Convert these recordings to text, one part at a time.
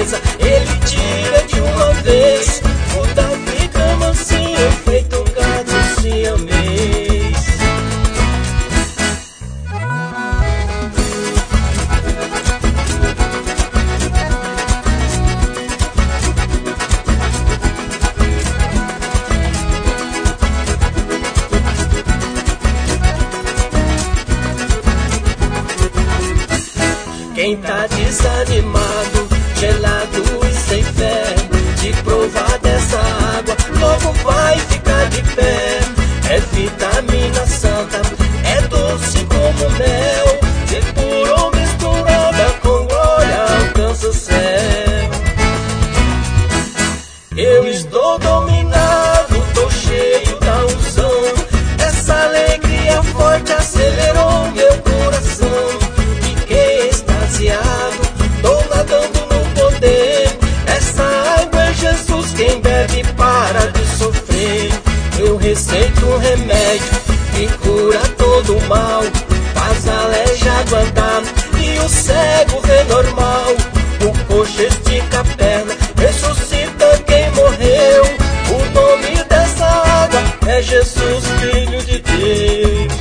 tristeza, Ele tira de uma vez. O Davi clama mansinho, feito um gato siamês. Quem tá desanimado, gelado e sem fé, de provar dessa água, logo vai ficar de pé. É vitamina santa, é doce como mel, de puro misturada com glória, alcança o céu. Eu estou dominado, tô cheio da unção, essa alegria forte acelerou meu coração. Tô nadando no poder, essa água é Jesus, quem bebe para de sofrer. Eu receito um remédio que cura todo o mal, faz aleijado andar e o cego vê normal. O coxo estica a perna, ressuscita quem morreu. O nome dessa água é Jesus, Filho de Deus.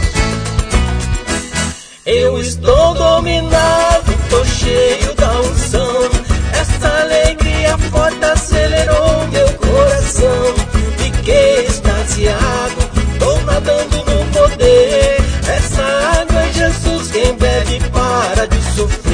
Eu estou dominado, tô cheio da unção, essa alegria forte acelerou meu coração. Fiquei extasiado, tô nadando no poder, essa água é Jesus, quem bebe para de sofrer.